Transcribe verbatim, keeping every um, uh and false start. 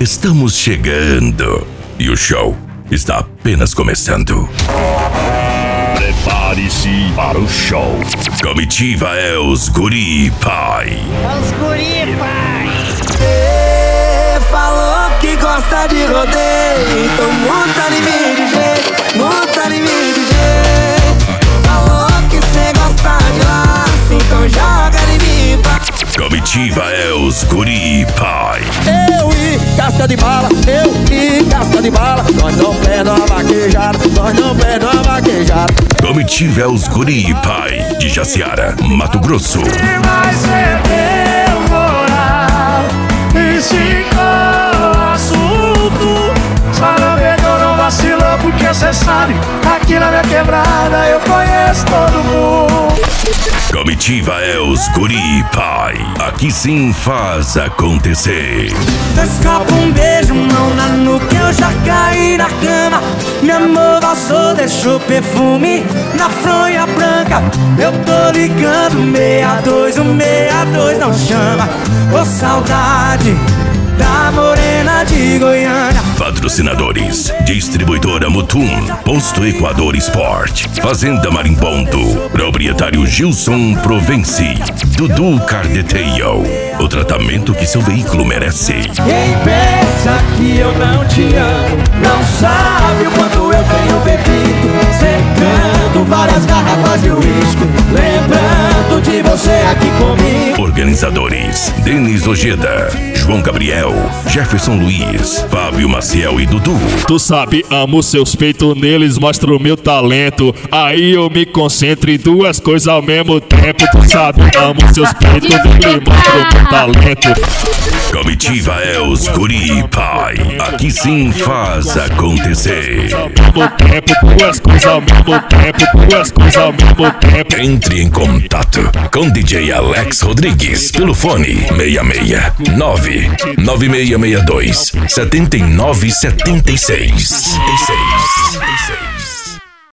Estamos chegando e o show está apenas começando. Prepare-se para o show. Comitiva é os Guri Pai. Os Guri Pai. Cê falou que gosta de rodeio, então monta em mim de jeito, monta em mim de jeito. Falou que cê gosta de laço, então joga em mim, vai. Comitiva é os Guri Pai. Eu e casca de bala, eu e casca de bala. Nós não perdemos a vaquejada, nós não perdemos a vaquejada. Comitiva é os Guri Pai de Jaciara, Mato Grosso. E vai ser teu moral, esticou o assunto. Só não pegou, não vacilou, porque cê sabe, aqui na minha quebrada eu conheço todo mundo. Comitiva é os Guri Pai. Aqui sim faz acontecer. Escapa um beijo, mão na nuca, eu já caí na cama. Meu amor passou, deixou perfume na fronha branca. Eu tô ligando, meia dois, o meia dois não chama. Ô saudade da morena de Goiânia. Patrocinadores: Distribuidora Mutum, Posto Equador Sport, Fazenda Marimbondo, Proprietário Gilson Provence, Dudu Car Detail. O tratamento que seu veículo merece. Quem pensa que eu não te amo, não sabe o quanto eu tenho bebido, secando várias garrafas de uísque, lembrando de você aqui comigo. Organizadores: Denis Ojeda, João Gabriel, Jefferson Luiz, Fábio Maciel e Dudu. Tu sabe, amo seus peitos, neles mostro o meu talento. Aí eu me concentro em duas coisas ao mesmo tempo. Tu sabe, amo seus peitos, neles mostro o meu talento. Comitiva é os Guri Pai. Aqui sim faz acontecer. Ao mesmo tempo, duas coisas ao mesmo tempo, duas coisas ao mesmo tempo. Entre em contato com D J Alex Rodrigues pelo fone seis seis nove nove seis seis dois sete nove sete seis.